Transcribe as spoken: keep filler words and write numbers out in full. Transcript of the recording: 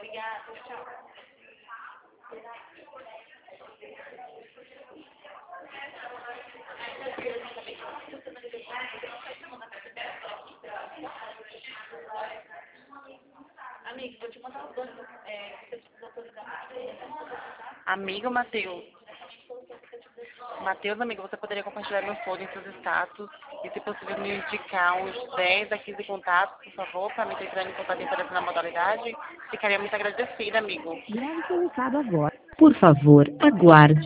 Amigo, vou te mandar os dois. É, você precisa autorizar. Amigo Matheus. Matheus, amigo, você poderia compartilhar meu folder em seus status e, se possível, me indicar uns dez a quinze contatos, por favor, para me ter entrando em contato e interesse na modalidade? Ficaria muito agradecida, amigo. Grave seu recado agora. Por favor, aguarde.